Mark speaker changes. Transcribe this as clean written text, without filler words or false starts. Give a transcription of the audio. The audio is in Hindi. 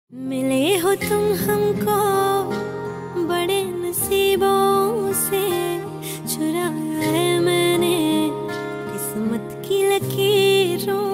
Speaker 1: मिले हो तुम हमको बड़े नसीबों से, चुराया है मैंने किस्मत की लकीरों